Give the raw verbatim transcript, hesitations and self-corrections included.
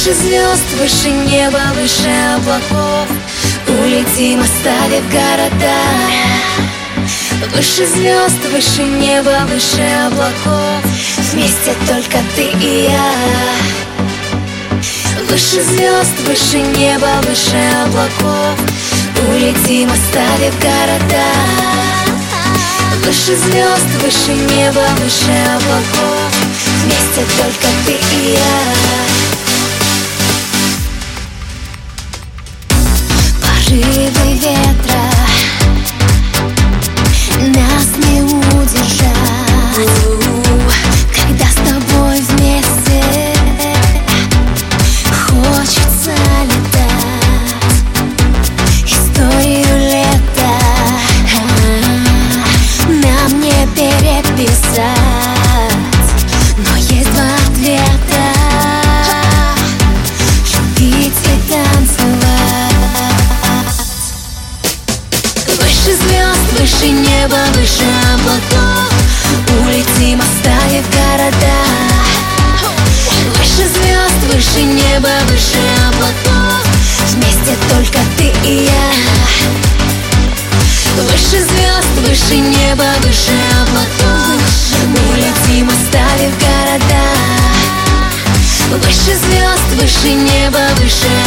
Выше звезд, выше неба, выше облаков улетим, оставив города. Выше звезд, выше неба, выше облаков вместе только ты и я. Выше звезд, выше неба, выше облаков улетим, оставив города. Выше звезд, выше неба, выше облаков вместе только ты и я. Порывы ветра нас не удержать, когда с тобой вместе хочется летать. Историю лета нам не переписать, но есть два ответа: любить и танцевать. Выше звезд, выше неба, выше облаков улетим, оставив города. Выше звезд, выше неба, выше облаков вместе только ты и я. Выше звезд, выше неба, выше облаков улетим, оставив города. Выше звезд, выше неба, выше